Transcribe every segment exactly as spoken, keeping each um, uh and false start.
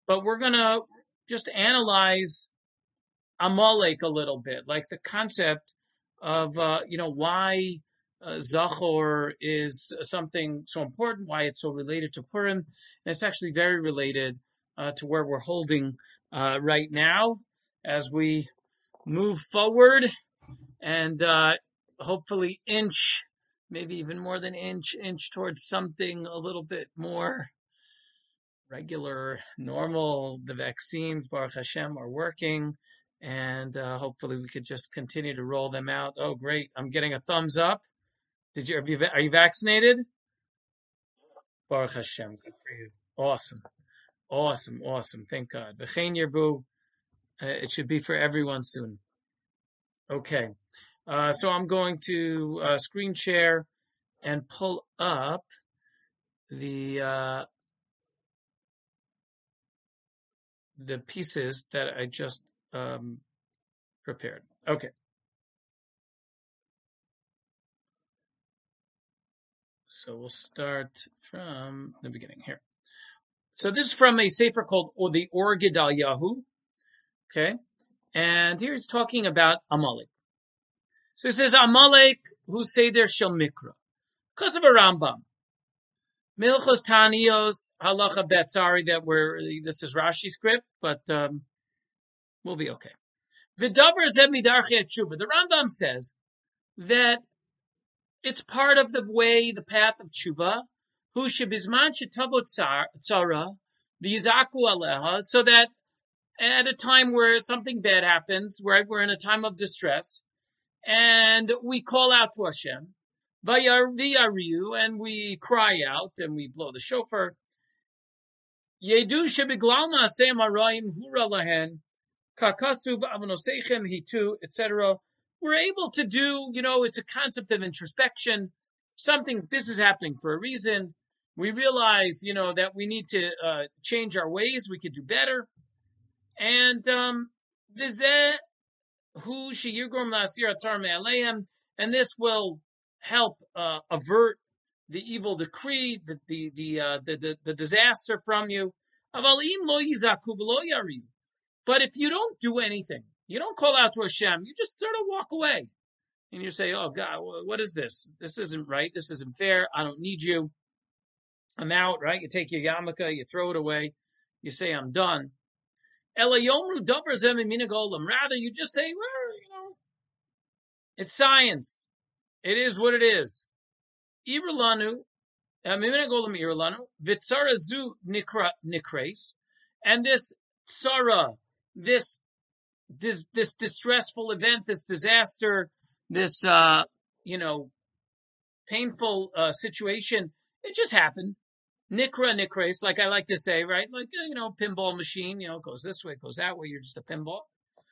but we're gonna just analyze Amalek a little bit, like the concept of uh, you know why uh, Zachor is something so important, why it's so related to Purim, and it's actually very related uh, to where we're holding uh, right now as we move forward and uh, hopefully inch, maybe even more than inch, inch towards something a little bit more regular, normal. The vaccines, Baruch Hashem, are working, and uh, hopefully we could just continue to roll them out. Oh, great! I'm getting a thumbs up. Did you are you, are you vaccinated? Baruch Hashem, good for you. Awesome, awesome, awesome. Thank God. V'chein yirbu. Uh, it should be for everyone soon. Okay, uh, so I'm going to uh, screen share and pull up the uh, the pieces that I just um, prepared. Okay. So we'll start from the beginning here. So this is from a sefer called or the Or Gedalyahu. Okay. And here it's talking about Amalek. So it says Amalek who say there shel mikra. Because of a Rambam. Milchos Tanios halacha bet. Sorry that we're, this is Rashi script, but um, we'll be okay. V'davar zeh midarchei tshuva. The Rambam says that it's part of the way, the path of tshuva. Hu shebizman shetavo tzara v'yizaku aleha, so that at a time where something bad happens, right, we're in a time of distress, and we call out to Hashem, v'yariu, and we cry out and we blow the shofar. Yedu shebiglal ma'aseh marayim hura lahen kakasuv avonoseichem hitu, et cetera. We're able to do, you know, it's a concept of introspection. Something, this is happening for a reason. We realize, you know, that we need to uh, change our ways. We could do better. And um, and this will help uh, avert the evil decree, the the the, uh, the the the disaster from you. But if you don't do anything, you don't call out to Hashem, you just sort of walk away. And you say, oh God, what is this? This isn't right. This isn't fair. I don't need you. I'm out, right? You take your yarmulke, you throw it away. You say, I'm done. Rather, you just say, well, you know, it's science. It is what it is. Irlanu, Vitsara zu nikres, and this tsara, this this this distressful event, this disaster, this uh, you know, painful uh, situation, it just happened. Nikra nikres, like I like to say, right? Like, you know, pinball machine, you know, it goes this way, it goes that way, you're just a pinball.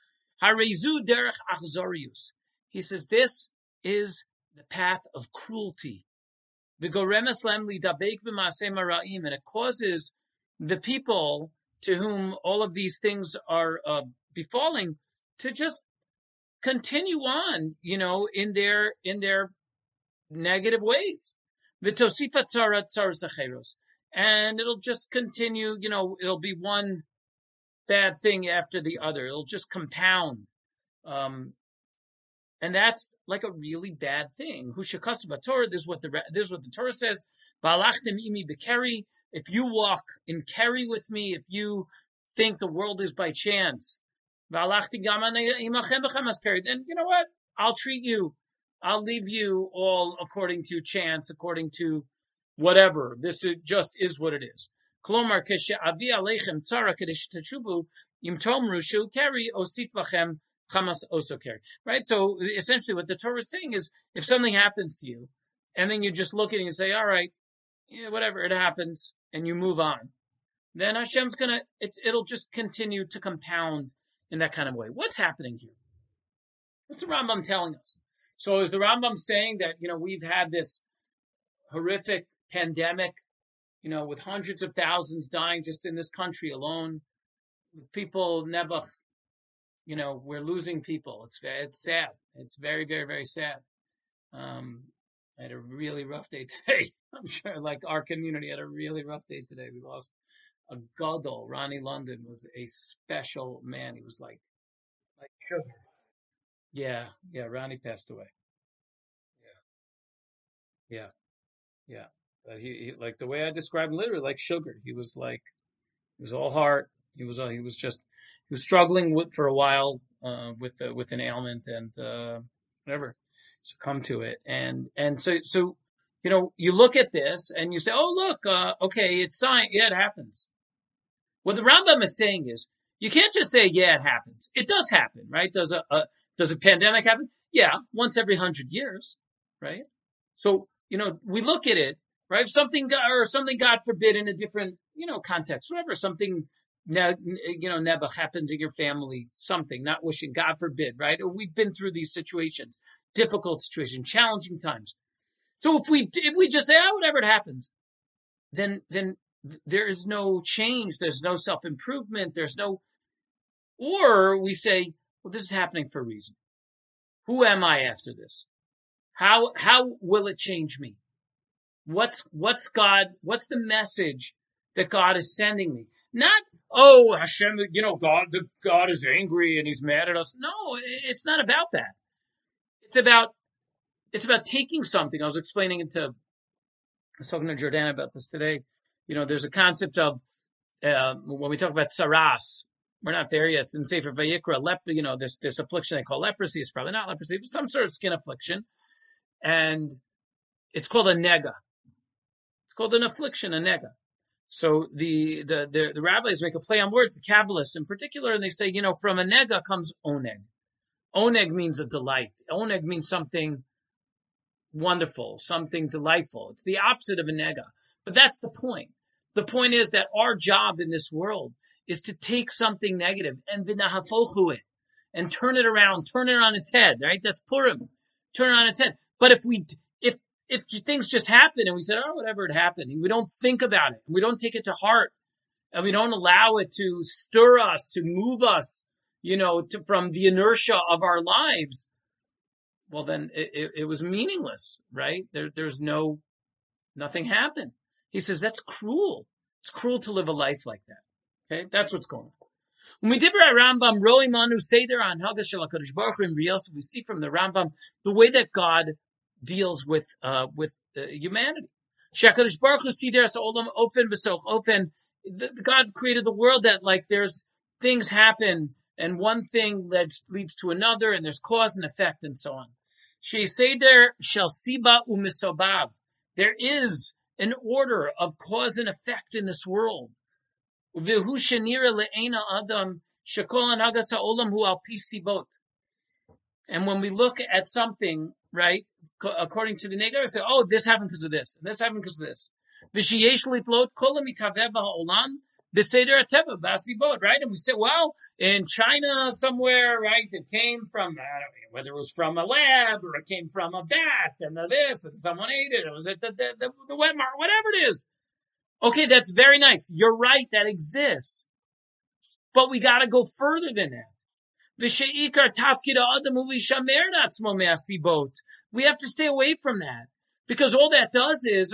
Harezu derech achzorius. He says, this is the path of cruelty. V'goremes lem lidabek b'maseh mara'im, and it causes the people to whom all of these things are uh, befalling to just continue on, you know, in their in their negative ways. V'tosifa tzara tzaras acheros, and it'll just continue, you know, it'll be one bad thing after the other. It'll just compound. Um, and that's like a really bad thing. Hushakasu Torah, this is what the this is what the Torah says. Balachtim imi bekeri. If you walk in keri with me, if you think the world is by chance, balachti gamane imachem b'chamas keri, then you know what? I'll treat you. I'll leave you all according to chance, according to whatever. This is, just is what it is. Klomar keshe avi aleichem tzara kadesh teshubu im tomru shu keri osif lachem chamas oso keri. Right. So essentially, what the Torah is saying is, if something happens to you, and then you just look at it and say, "All right, yeah, whatever, it happens," and you move on, then Hashem's gonna it, it'll just continue to compound in that kind of way. What's happening here? What's the Rambam telling us? So is the Rambam saying that, you know, we've had this horrific pandemic, you know, with hundreds of thousands dying just in this country alone, with people never, you know, we're losing people. It's it's sad. It's very, very, very sad. Um, I had a really rough day today. I'm sure, like our community had a really rough day today. We lost a gadol. Ronnie London was a special man. He was like like sugar. Yeah, yeah. Ronnie passed away. Yeah, yeah, yeah. But he, he like the way I described him, literally like sugar. He was like he was all heart. He was uh, he was just he was struggling with for a while uh, with uh, with an ailment and uh, whatever succumbed to it. And and so so you know you look at this and you say, oh look, uh, okay, it's science. Yeah, it happens. What the Rambam is saying is, you can't just say, yeah, it happens. It does happen, right? Does a, a does a pandemic happen? Yeah, once every hundred years, right? So, you know, we look at it, right? If something, or something, God forbid, in a different, you know, context, whatever, something, you know, nebuch happens in your family, something, not wishing, God forbid, right? Or we've been through these situations, difficult situations, challenging times. So if we, if we just say, oh, whatever it happens, then, then there is no change. There's no self-improvement. There's no, or we say, well, this is happening for a reason. Who am I after this? How, how will it change me? What's, what's God, what's the message that God is sending me? Not, oh, Hashem, you know, God, the, God is angry and he's mad at us. No, it's not about that. It's about, it's about taking something. I was explaining it to, I was talking to Jordana about this today. You know, there's a concept of, uh, when we talk about saras, we're not there yet. It's in Sefer Vayikra, lep, you know, this, this affliction they call leprosy. It's probably not leprosy, but some sort of skin affliction. And it's called a nega. It's called an affliction, a nega. So the, the, the, the rabbis make a play on words, the Kabbalists in particular, and they say, you know, from a nega comes oneg. Oneg means a delight. Oneg means something wonderful, something delightful. It's the opposite of a nega. But that's the point. The point is that our job in this world is to take something negative and v'nahafochu it and turn it around, turn it on its head, right? That's Purim. Turn it on its head. But if we, if, if things just happen and we said, oh, whatever, it happened, and we don't think about it, and we don't take it to heart, and we don't allow it to stir us, to move us, you know, to, from the inertia of our lives, well, then it, it, it was meaningless, right? There, there's no, nothing happened. He says, that's cruel. It's cruel to live a life like that. Okay? That's what's going on. When we did our Rambam, Roi Manu Seder on Hagash HaKadosh Baruch Hu in Rios, we see from the Rambam the way that God deals with, uh, with uh, humanity. Shakadosh Baruch Hu Seder Olam Open Besoch Open. God created the world that, like, there's things happen and one thing leads, leads to another and there's cause and effect and so on. She Seder Shel Siba Umisobab. There is an order of cause and effect in this world. V'hu shenira le'ena adam shekol hanagas ha'olam hu al pi sibot. And when we look at something, right, according to the negative, we say, oh, this happened because of this, and this happened because of this. V'sheyesh litlot kol ha'mitaveh ba'olam b'seder hateva b'asibot, right? And we say, well, in China somewhere, right, it came from, I don't know, whether it was from a lab or it came from a bat and the this, and someone ate it, it was at the, the, the, the wet market, whatever it is. Okay, that's very nice. You're right, that exists. But we gotta go further than that. We have to stay away from that. Because all that does is,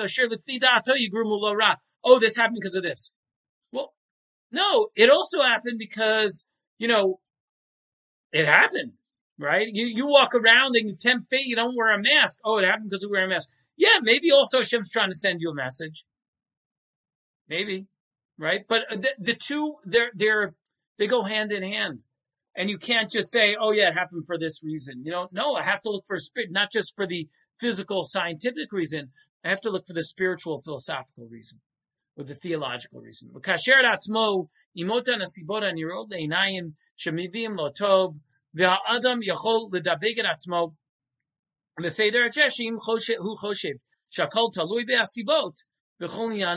oh, this happened because of this. Well, no, it also happened because, you know, it happened, right? You, you walk around and you tempt fate, you don't wear a mask. Oh, it happened because you wear a mask. Yeah, maybe also Hashem's trying to send you a message. Maybe, right? But the, the two, they're, they're, they go hand in hand. And you can't just say, oh yeah, it happened for this reason. You know, no, I have to look for a spirit, not just for the physical, scientific reason. I have to look for the spiritual, philosophical reason, or the theological reason. Kasher atzmo imota nasibot anirot leinayim shemivim lo tov v'ha'adam yachol ledabek et atzmo v'seder ha'cheshim hu choshev shakol talui be'asibot. If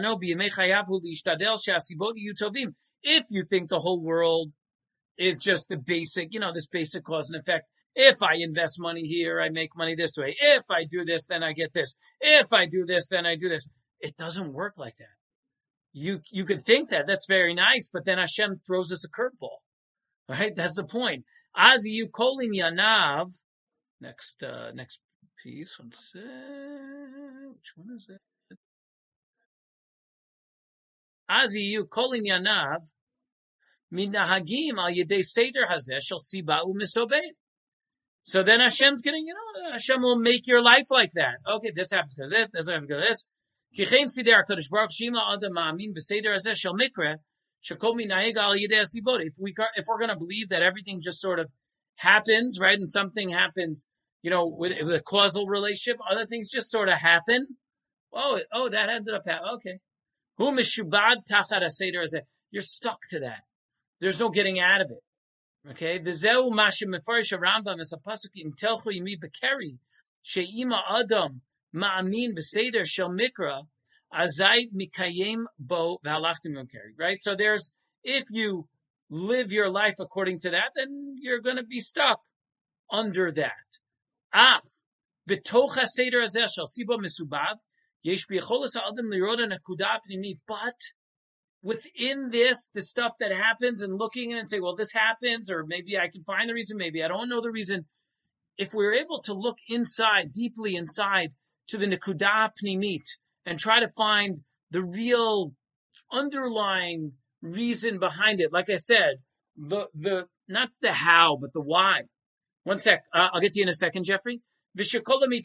you think the whole world is just the basic, you know, this basic cause and effect. If I invest money here, I make money this way. If I do this, then I get this. If I do this, then I do this. It doesn't work like that. You, you could think that. That's very nice, but then Hashem throws us a curveball. Right? That's the point. Azi you kolin yanav. Next, uh, next piece. One sec. Which one is it? Aziyu kolin yanav minahagim al yedei seder hazeh shel siba u'misobeit. So then Hashem's getting, you know, Hashem will make your life like that. Okay, this happens because this, this happens because this. Kichein sidei HaKadosh Baruch Shima Adam Ma'amin b'seder hazeh shel mikra shekol minahag al yedei asibot. If we if we're going to believe that everything just sort of happens, right, and something happens, you know, with, with a causal relationship, other things just sort of happen. Oh, oh, that ended up happening. Okay. Hu mishubad tachat haseder hazeh. You're stuck to that. There's no getting out of it. Okay, v'zeu mashim mefarish Rambam is a pasuk in telchu yimi bekeri she'ima adam ma'amin b'seder shel mikra azai mikayem bo v'halachtim bekeri. Right. So there's if you live your life according to that, then you're going to be stuck under that. Af b'toch haseder hazeh shel siba mesubav yesh b'yicholas ha'adam lirod ha'nakuda pnimi. But within this, the stuff that happens and looking at it and say, well, this happens, or maybe I can find the reason, maybe I don't know the reason. If we're able to look inside, deeply inside, to the Nekudah Pnimit and try to find the real underlying reason behind it, like I said, the, the, not the how, but the why. One sec, uh, I'll get to you in a second, Jeffrey. Hashem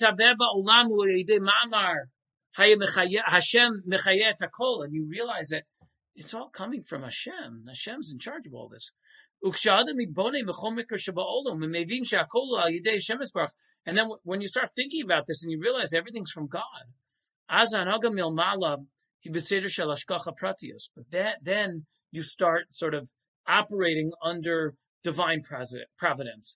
mechayet hakol, and you realize that it's all coming from Hashem. Hashem's in charge of all this. And then when you start thinking about this and you realize everything's from God, but that, then you start sort of operating under divine providence.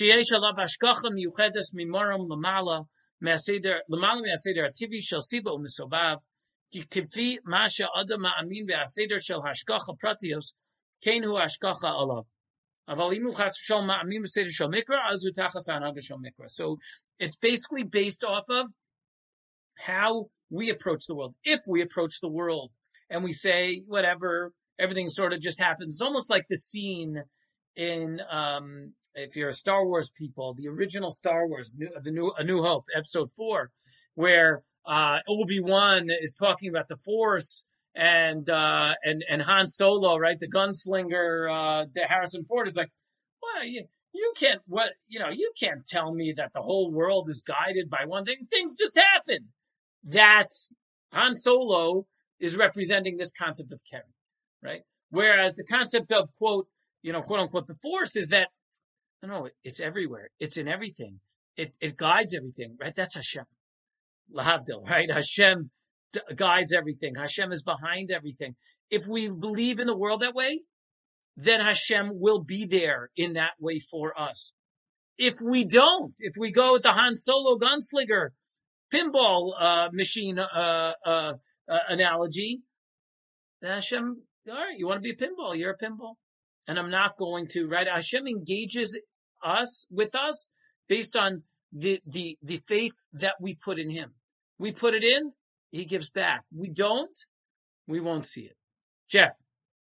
Kifi masha adam ma'amin ve'aseder shel hashgacha pratios kein hu hashgacha alav. Aval imu chas v'shal ma'amin ve'aseder shel mikra azu tachas ha'anaga shel mikra. So it's basically based off of how we approach the world. If we approach the world and we say whatever, everything sort of just happens. It's almost like the scene in um if you're a Star Wars people, the original Star Wars, the new A New Hope, episode four, where uh Obi-Wan is talking about the Force and uh and and Han Solo, right, the gunslinger, uh the Harrison Ford is like, well, you, you can't what you know, you can't tell me that the whole world is guided by one thing. Things just happen. That's Han Solo is representing this concept of Keri, right? Whereas the concept of quote, you know, quote unquote, the Force is that no, it's everywhere. It's in everything. It it guides everything, right? That's Hashem. Lahavdil, right? Hashem d- guides everything. Hashem is behind everything. If we believe in the world that way, then Hashem will be there in that way for us. If we don't, if we go with the Han Solo gunslinger pinball uh, machine uh, uh, uh, analogy, then Hashem, all right, you want to be a pinball, you're a pinball. And I'm not going to, right? Hashem engages us, with us, based on the, the, the faith that we put in Him. We put it in, He gives back. We don't, we won't see it. Jeff.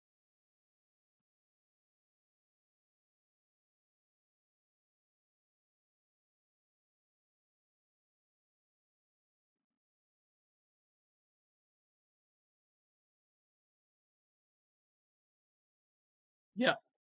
Yeah.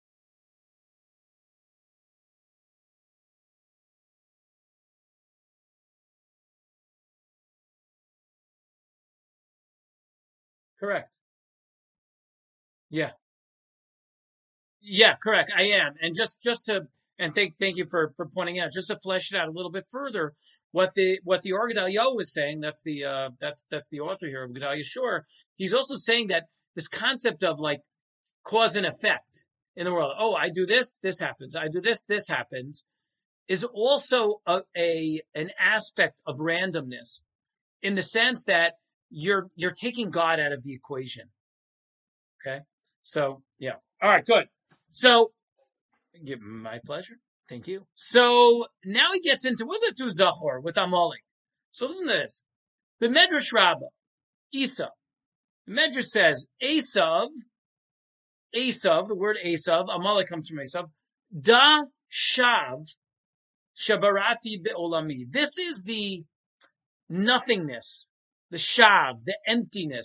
Correct. Yeah. Yeah, correct. I am. And just, just to, and thank, thank you for, for pointing out, just to flesh it out a little bit further, what the, what the Or Gedalia was saying, that's the, uh, that's, that's the author here of Gedalia Shore. He's also saying that this concept of like cause and effect in the world. Oh, I do this, this happens. I do this, this happens, is also a, a an aspect of randomness in the sense that you're, you're taking God out of the equation. Okay. So, yeah. All right, good. So, my pleasure. Thank you. So, now he gets into, what does it do, Zachor, with Amalek? So, listen to this. The Medrash Rabbah, Esav. The Medrash says, Esav, Esav, the word Esav, Amalek comes from Esav, Da Shav, Shabarati Be'olami. This is the nothingness, the Shav, the emptiness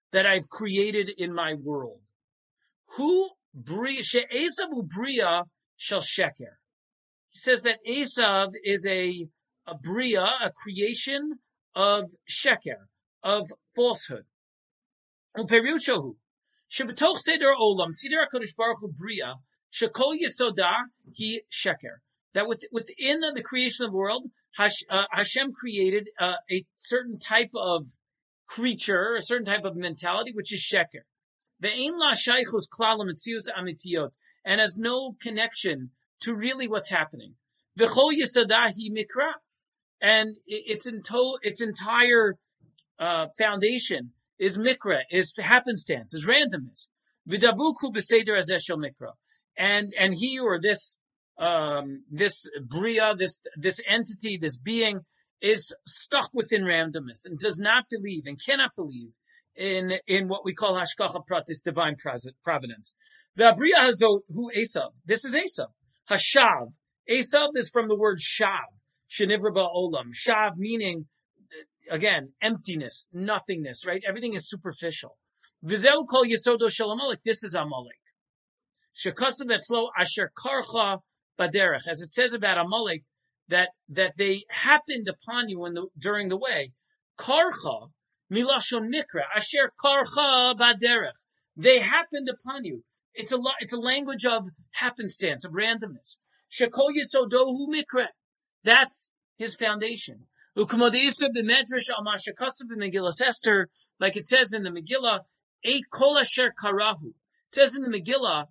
that I've created in my world. Who bria she'esav ubria shall sheker. He says that Esav is a, a bria, a creation of sheker, of falsehood. Uperushahu shebetoch seder olam seder HaKadosh Baruch Hu bria shekol yesoda he sheker. That with, within the creation of the world, Hash, uh, Hashem created uh, a certain type of creature, a certain type of mentality, which is sheker. Ve'ein la shaychus klal l'metzius amitiyot, and has no connection to really what's happening. V'chol yesada hi mikra, and its into, its entire uh, foundation is mikra, is happenstance, is randomness. V'davuku b'seder hazeh shel mikra, and and he or this um, this bria, this this entity, this being is stuck within randomness and does not believe and cannot believe in in what we call hashgacha pratis, divine providence. The bria hazot hu Esav. This is Esav. Hashav. Esav is from the word shav, shenivra ba'olam. Shav meaning, again, emptiness, nothingness, right? Everything is superficial. V'zeu kol yesodo shel Amalek. This is Amalek. Shekasav etzlo asher karcha baderech. As it says about Amalek, that that they happened upon you in the during the way. Karcha milashon mikra asher karcha baderech. They happened upon you. It's a it's a language of happenstance, of randomness. Shekol yesodohu mikra. That's his foundation. U'kamodisa b'medrash al mashakasav b'megillas Esther, like it says in the Megillah, eight kol asher karahu. It says in the Megillah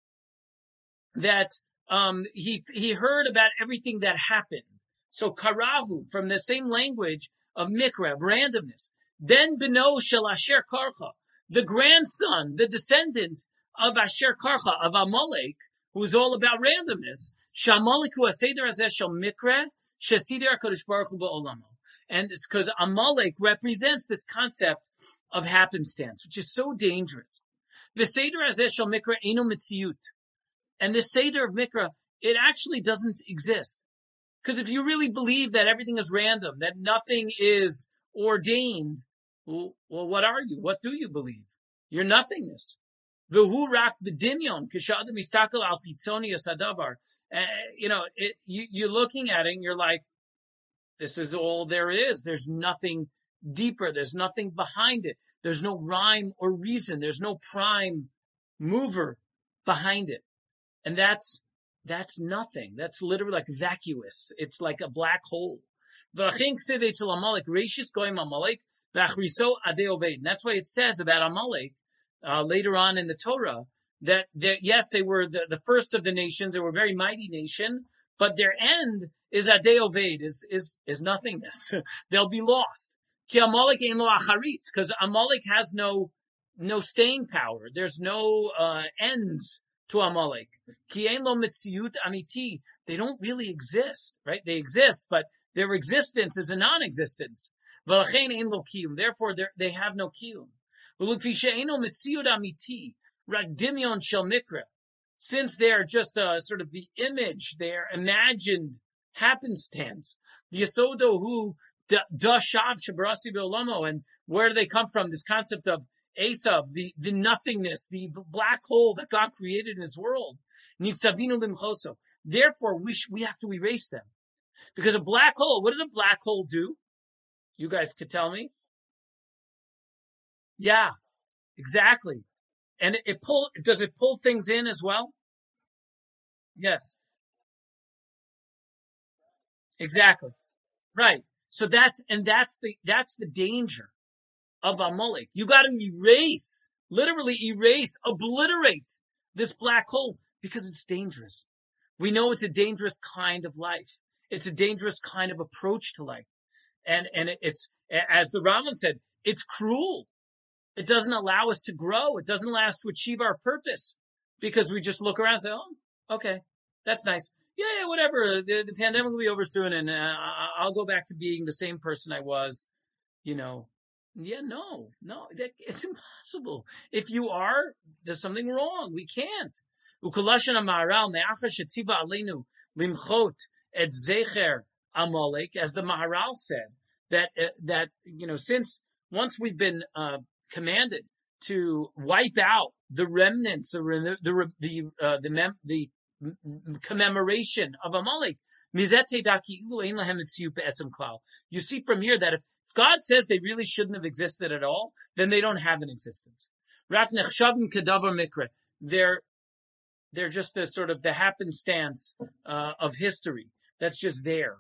that um, he he heard about everything that happened. So karahu, from the same language of mikra, of randomness. Ben beno shel asher karcha, the grandson, the descendant of Asher Karcha, of Amalek, who is all about randomness. Shamalek hu aseder hazeh shel mikra shesider HaKadosh Baruch Hu ba'olamo. And it's because Amalek represents this concept of happenstance, which is so dangerous. The seder hazeh shel mikra eino mitziut. And the seder of mikra, it actually doesn't exist. Because if you really believe that everything is random, that nothing is ordained, well, well, what are you? What do you believe? You're nothingness. V'hu rak b'dimyon k'shadam mistakel al chitzonius hadavar. You know, it, you, you're looking at it and you're like, this is all there is. There's nothing deeper. There's nothing behind it. There's no rhyme or reason. There's no prime mover behind it. And that's, that's nothing. That's literally like vacuous. It's like a black hole. And that's why it says about Amalek, uh, later on in the Torah, that, that yes, they were the, the first of the nations. They were a very mighty nation, but their end is Adei Oved, is, is, is nothingness. They'll be lost. Because Amalek has no, no staying power. There's no, uh, ends to Amalek. They don't really exist, right? They exist, but their existence is a non-existence. Therefore, they have no kiyum. Since they are just a sort of the image, their imagined happenstance. And where do they come from? This concept of Esav, the, the nothingness, the black hole that God created in his world. Therefore, we, sh- we have to erase them. Because a black hole, what does a black hole do? You guys could tell me. Yeah, exactly. And it, it pull, does it pull things in as well? Yes, exactly. Right. So that's, and that's the, that's the danger of Amalek. You got to erase, literally erase, obliterate this black hole because it's dangerous. We know it's a dangerous kind of life. It's a dangerous kind of approach to life. And, and it's, as the Rambam said, it's cruel. It doesn't allow us to grow. It doesn't allow us to achieve our purpose because we just look around and say, oh, okay, that's nice. Yeah, yeah, whatever. The, the pandemic will be over soon and uh, I'll go back to being the same person I was, you know. Yeah, no, no, that, it's impossible. If you are, there's something wrong. We can't. Et zecher Amalek, as the Maharal said, that uh, that you know, since once we've been uh, commanded to wipe out the remnants, the the the uh, the, mem- the commemoration of Amalek. You see from here that if God says they really shouldn't have existed at all, then they don't have an existence. They're they're just the sort of the happenstance uh, of history that's just there.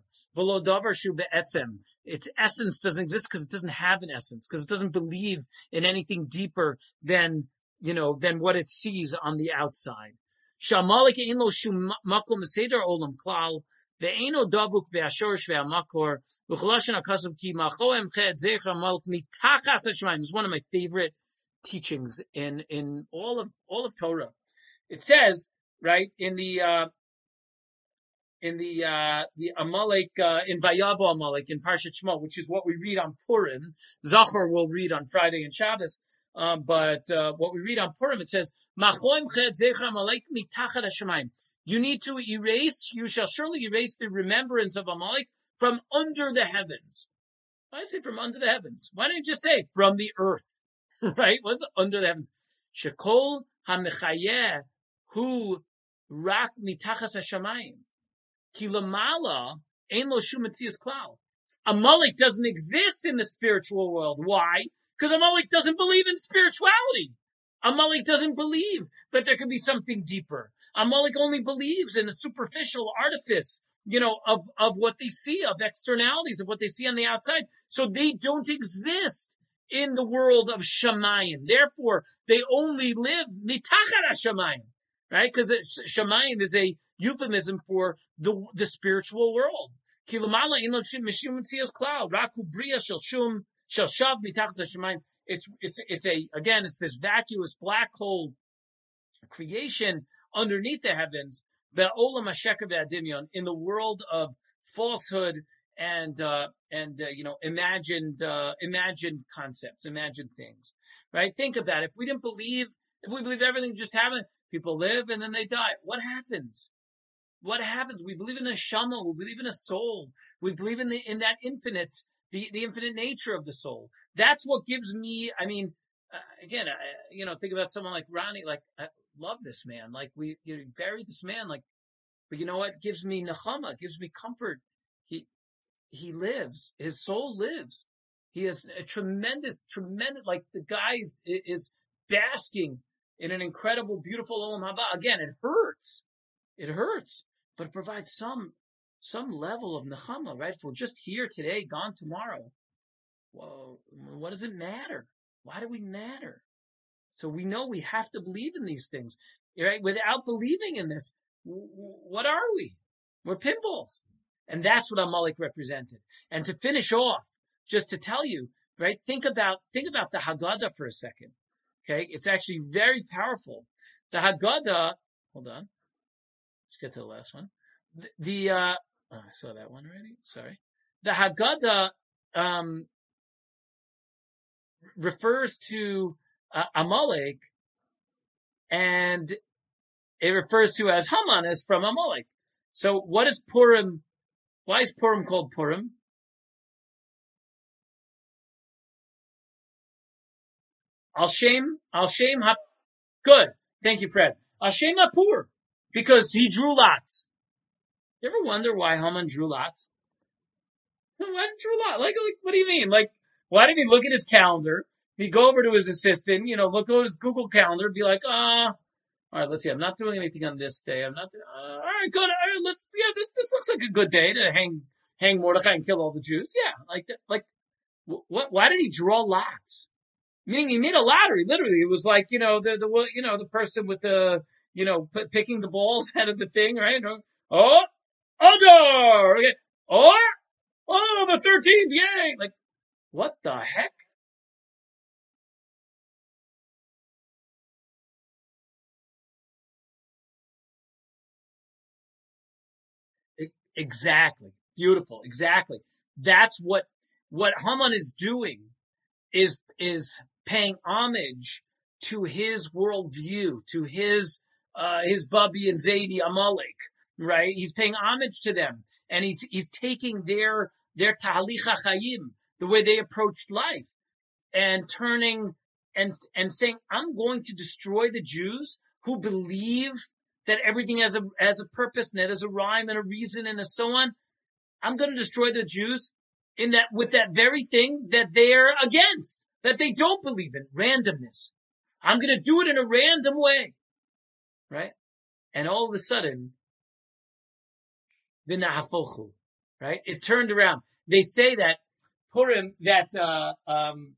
Its essence doesn't exist because it doesn't have an essence, because it doesn't believe in anything deeper than, you know, than what it sees on the outside. Shamalek ein lo shum makom seder olam klal ve'eno davuk be'ashorish ve'amakor u'chloshen hakasav ki machoem chet zecha malk mitachas hashmayim. It's one of my favorite teachings in in all of all of Torah. It says, right, in the uh, in the uh, the Amalek uh, in Vayavo Amalek in Parshat Shmo, which is what we read on Purim. Zachor will read on Friday and Shabbos, um, but uh, what we read on Purim, it says, "Machoim chet zecha Amalek mitachad hashamayim." You need to erase. You shall surely erase the remembrance of Amalek from under the heavens. Why say from under the heavens? Why don't you just say from the earth? Right? What's under the heavens? Shekol hamechayeh hu rak mitachas hashamayim. Ki lamala ein lo shum metzias klal. Amalek doesn't exist in the spiritual world. Why? Because Amalek doesn't believe in spirituality. Amalek doesn't believe that there could be something deeper. Amalek only believes in a superficial artifice, you know, of, of what they see, of externalities, of what they see on the outside. So they don't exist in the world of Shamayim. Therefore, they only live mitachar Shamayim, right? Because Shamayim is a euphemism for the the spiritual world. It's it's it's a again it's this vacuous black hole creation underneath the heavens, the olam hashekar ve'adimyon, in the world of falsehood and uh, and uh, you know imagined uh, imagined concepts, imagined things. Right? Think about it. If we didn't believe, if we believe everything just happened, people live and then they die. What happens? What happens? We believe in a neshama. We believe in a soul. We believe in the in that infinite, the the infinite nature of the soul. That's what gives me. I mean, uh, again, I, you know, think about someone like Ronnie. Like, I love this man. Like, we you know, buried this man. Like, but you know what? It gives me nechama. Gives me comfort. He he lives. His soul lives. He has a tremendous, tremendous. Like the guy is, is basking in an incredible, beautiful olam haba. Again, it hurts. It hurts. But it provides some some level of nechama, right? If we're just here today, gone tomorrow, well, what does it matter? Why do we matter? So we know we have to believe in these things, right? Without believing in this, what are we? We're pinballs. And that's what Amalek represented. And to finish off, just to tell you, right? Think about think about the Haggadah for a second. Okay, it's actually very powerful. The Haggadah. Hold on. Let's get to the last one. The, the uh, oh, I saw that one already. Sorry. The Haggadah um, refers to uh, Amalek, and it refers to as Haman as from Amalek. So, what is Purim? Why is Purim called Purim? Al Shem, Al Shem Ha. Good. Thank you, Fred. Al Shem HaPur, because he drew lots. You ever wonder why Haman drew lots? Why did he drew lots? Like, like, what do you mean? Like, why didn't he look at his calendar? He'd go over to his assistant, you know, look at his Google calendar, be like, ah, uh, all right, let's see. I'm not doing anything on this day. I'm not. Uh, all right, good. All right, let's. Yeah, this this looks like a good day to hang hang Mordechai and kill all the Jews. Yeah, like that. Like, what? Why did he draw lots? Meaning he made a lottery. Literally, it was like you know the the you know the person with the you know p- picking the balls out of the thing, right? Oh. Adar! Okay. Or, oh, the thirteenth, yay! Like, what the heck? Exactly. Beautiful. Exactly. That's what, what Haman is doing is, is paying homage to his worldview, to his, uh, his Bubby and Zaidi Amalek. Right? He's paying homage to them. And he's, he's taking their, their Tahlich HaChayim, the way they approached life, and turning and, and saying, I'm going to destroy the Jews who believe that everything has a, has a purpose and it has a rhyme and a reason and so on. I'm going to destroy the Jews in that, with that very thing that they're against, that they don't believe in, randomness. I'm going to do it in a random way, right? And all of a sudden, the nahafochu, right? It turned around. They say that Purim, that, uh, um,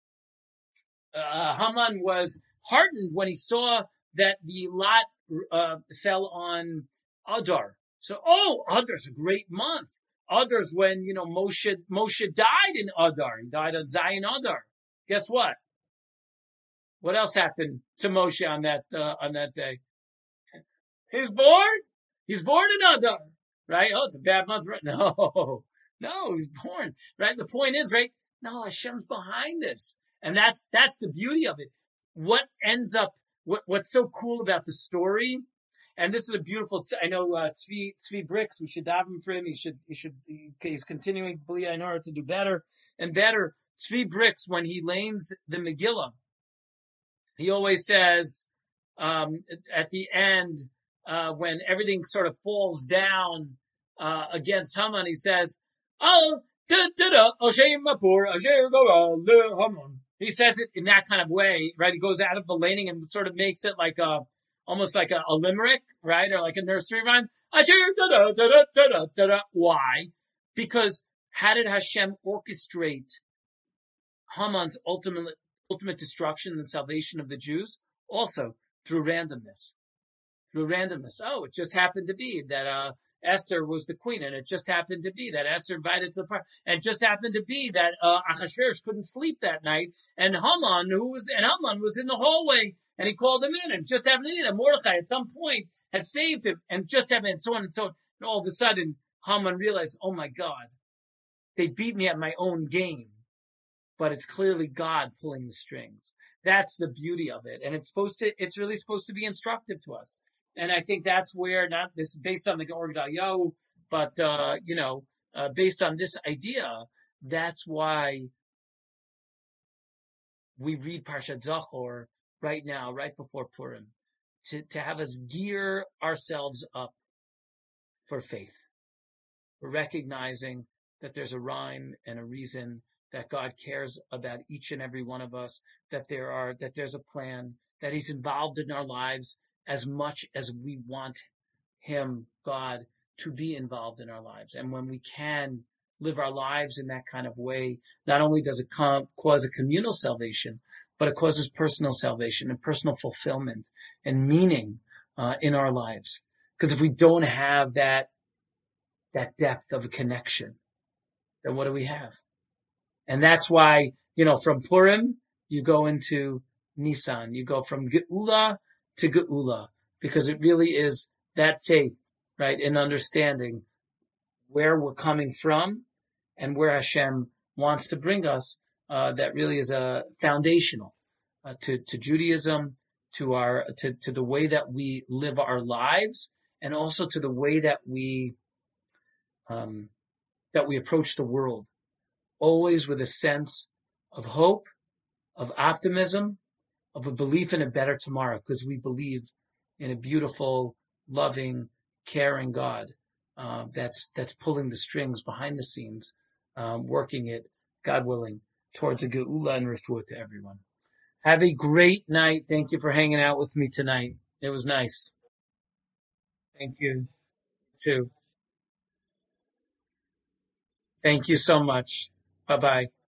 uh, Haman was heartened when he saw that the lot, uh, fell on Adar. So, oh, Adar's a great month. Adar's when, you know, Moshe, Moshe died in Adar. He died on Zion Adar. Guess what? What else happened to Moshe on that, uh, on that day? He's born. He's born in Adar, right? Oh, it's a bad month, right? No, no, he's born, right? The point is, right? No, Hashem's behind this. And that's, that's the beauty of it. What ends up, what, what's so cool about the story, and this is a beautiful, I know, uh, Tzvi, Tzvi Bricks, we should daven for him. He should, he should, he, he's continuing in order to do better and better. Tzvi Bricks, when he lanes the Megillah, he always says, um, at the end, uh, when everything sort of falls down, uh, against Haman, he says, oh, da, da, da, Asher Mapur, Asher Gora, Le Haman. He says it in that kind of way, right? He goes out of the laning and sort of makes it like a, almost like a, a limerick, right? Or like a nursery rhyme. Asher da, da, da, da, da, da, da, da. Why? Because how did Hashem orchestrate Haman's ultimate, ultimate destruction and salvation of the Jews? Also through randomness. Through randomness. Oh, it just happened to be that, uh, Esther was the queen, and it just happened to be that Esther invited to the party, and it just happened to be that, uh, Achashverosh couldn't sleep that night, and Haman, who was, and Haman was in the hallway, and he called him in, and it just happened to be that Mordechai at some point had saved him, and just happened, and so on and so on, and all of a sudden, Haman realized, oh my God, they beat me at my own game, but it's clearly God pulling the strings. That's the beauty of it, and it's supposed to, it's really supposed to be instructive to us. And I think that's where, not this based on the Or Gedalia, but, uh, you know, uh, based on this idea, that's why we read Parshat Zachor right now, right before Purim, to, to have us gear ourselves up for faith. We're recognizing that there's a rhyme and a reason, that God cares about each and every one of us, that there are, that there's a plan, that He's involved in our lives as much as we want Him, God, to be involved in our lives. And when we can live our lives in that kind of way, not only does it come, cause a communal salvation, but it causes personal salvation and personal fulfillment and meaning uh, in our lives. Because if we don't have that, that depth of a connection, then what do we have? And that's why, you know, from Purim, you go into Nisan, you go from Geula to Geula, because it really is that faith, right, in understanding where we're coming from and where Hashem wants to bring us, uh, that really is a foundational uh, to, to Judaism, to our, to, to the way that we live our lives, and also to the way that we, um, that we approach the world, always with a sense of hope, of optimism, of a belief in a better tomorrow, because we believe in a beautiful, loving, caring God uh, that's that's pulling the strings behind the scenes, um, working it, God willing, towards a geula and refuah to everyone. Have a great night. Thank you for hanging out with me tonight. It was nice. Thank you, too. Thank you so much. Bye-bye.